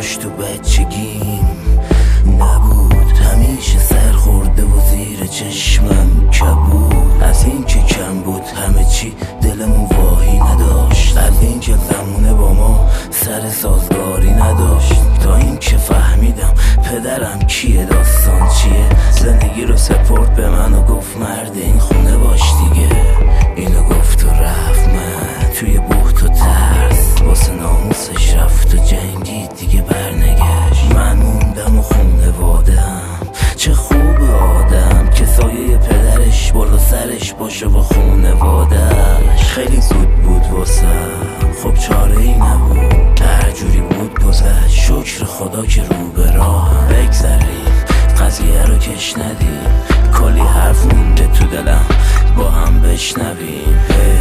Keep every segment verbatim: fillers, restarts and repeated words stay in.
داشت تو بچگیم نبود، همیشه سر خورده و زیر چشمم کبود. از این که کم بود همه چی دلمون واهی نداشت، از این که زمونه با ما سر سازگاری نداشت، تا این که فهمیدم پدرم کیه، داستان چیه. زندگی رو سپرد به من و گفت مرد این خونه باش دیگه. اینو گفت و رفت، من توی بحت و ترس واسه ناموسش رفت و جنگی دیگه برنگشت. من موندم و خونوادم، چه خوب آدم که سایه پدرش بالا سرش باشه و خونوادش. خیلی زود بود واسم، خب چاره ای نبود، هر جوری بود گذشت. شکر خدا که رو به راهم بگذریم، قضیه رو کش ندیم، کلی حرف مونده تو دلم با هم بشنویم.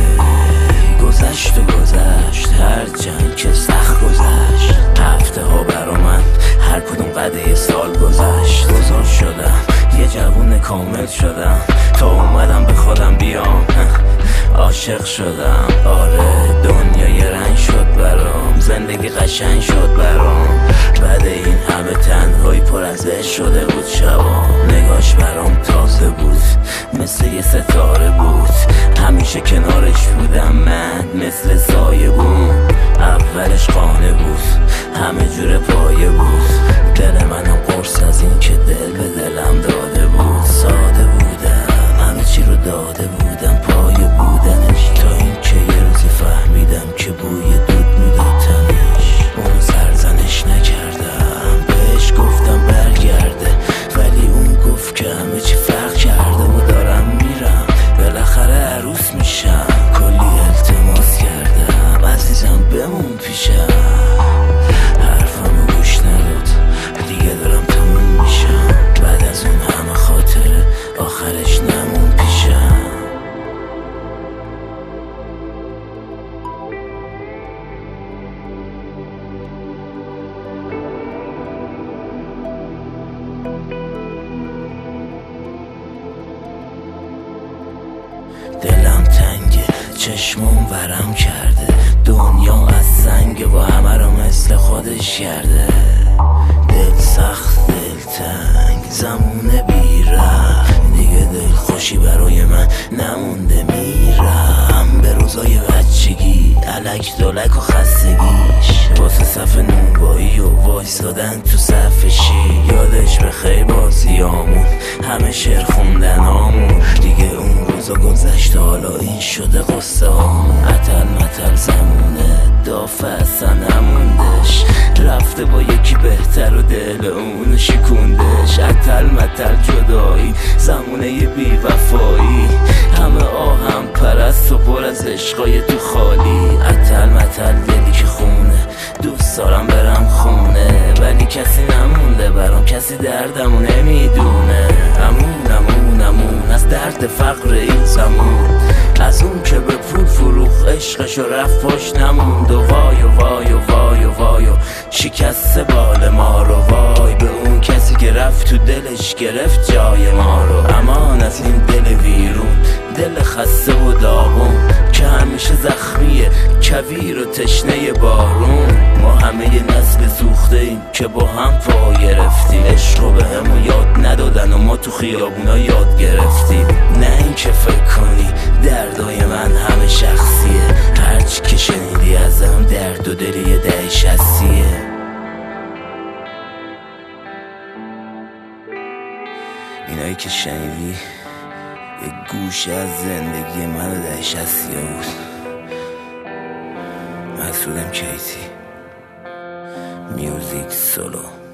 گذشت و گذشت هر جنگ که سخت گذشت، هفته ها برا من هر کدوم قده سال گذشت. بزرگ شدم یه جوون کامل شدم، تا اومدم به خودم بیام عاشق شدم. آره دنیا یه رنگ شد برام، زندگی قشنگ شد برام. بعد این همه تنهایی پر از عشق شده بود شبام. نگاش برام تازه بود، مثل یه ستاره بود، همیشه کنارش بودم من مثل سایه بود. اولش قانه بود، همه جور پایه بود، دل منم قرص از این که دل به دلم داده بود. ساده بودم، همه چی رو داده بودم پایه بودنش، تا این که یه روزی فهمیدم که بوی دود میداد تنش. اون سرزنش نکردم، بهش گفتم برگرده، ولی اون گفت که همه چی فرق کرده و دارم میرم، بالاخره عروس میشم. کلی التماس کردم عزیزم بمون پیشم، حرفمو گوش نداد، دیگه دارم تموم میشم. بعد از اون همه خاطره آخرش نمون پیشم. دلم تنگه، چشمم ورم کرده، دنیا از سنگ و همه رو مثل خودش کرده. دل سخت، دل تنگ، زمونه بیرم، دیگه دل خوشی برای من نمونده. میرم به روزای بچگی، الک دلک و خستگیش، واسه صف نونوایی و وایسادن تو صف شی. یادش به خیر بازیامون، همه شعر خوندن آمون، دیگه اون روزا گذشت، حالا این شده قصه آمون. عتل متل زمونه، دافه اصلا نموندش، رفته با یکی بهتر و دل اونو شکوندش. عتل متل جدایی، زمونه ی بی وفایی، همه آهم پرست و پر از عشقای تو خالی. عتل متل دلی که خونه، دوست دارم برم خونه، ولی کسی نمونده برام، کسی دردمو نمیدونه. امون امون امون از درد فقر این زمان، از اون که به پول فروخ عشقشو رفت پاش نموند. و وای و وای و وای و وای و شکست بال ما رو، وای به اون کسی که رفت تو دلش گرفت جای ما رو. امان از این دل ویرون، دل خسته و داغون، که همیشه زخمیه، کویر و تشنه بارون. ما همه یه نسل سوخته ایم که با هم پا گرفتیم، عشقو به همون یاد ندادن و ما تو خیابونا یاد گرفتیم. نه این که فکر کنی دردای من همه شخصیه، هرچی که شنیدی ازم درد و دل یه ده شستیه. اینایی که شنیدی یه گوشه از زندگی من و ده شستیه بود. مسعودم کیتی، میوزیک سولو.